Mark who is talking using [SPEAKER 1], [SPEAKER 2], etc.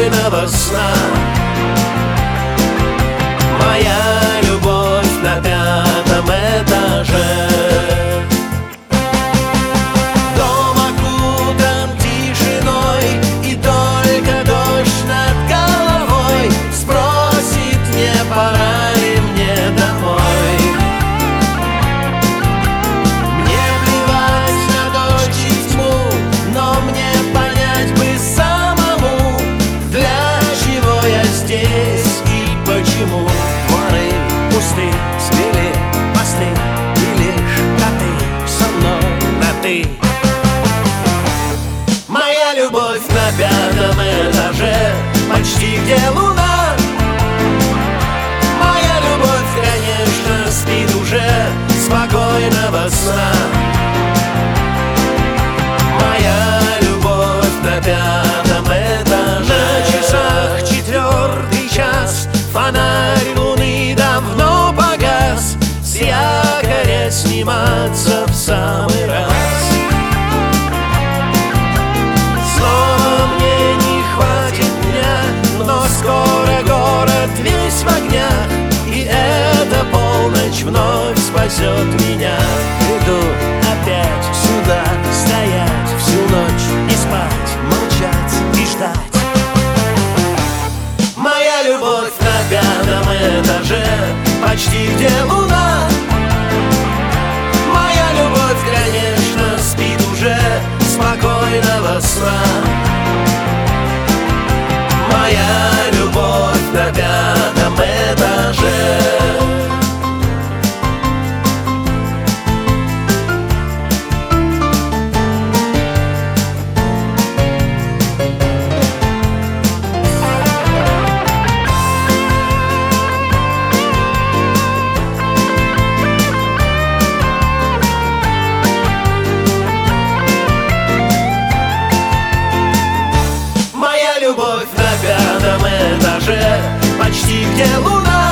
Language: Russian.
[SPEAKER 1] спокойного сна. Моя любовь на 5-м этаже. Дом окутан тишиной, и только дождь над головой спросит, не пора ли мне домой. Мне плевать на дождь и тьму, но мне понять бы самому, для чего я здесь и почему. Дворы пусты, свели мосты, и лишь коты со мной на «ты». Моя любовь на 5-м этаже, почти где луна. Моя любовь, конечно, спит уже, спокойного сна. Моя любовь на 5-м этаже. На часах 4-й час, фонарь луны давно погас, с якоря сниматься в самый раз. Снова мне не хватит дня, но скоро город весь в огнях, и эта полночь вновь спасет меня. Приду опять сюда, стоять всю ночь, не спать, молчать и ждать. Моя любовь на 5-м этаже, почти где луна. Моя любовь, конечно, спит уже, спокойного сна. Моя любовь на 5-м этаже. Любовь на 5-м этаже, почти где луна.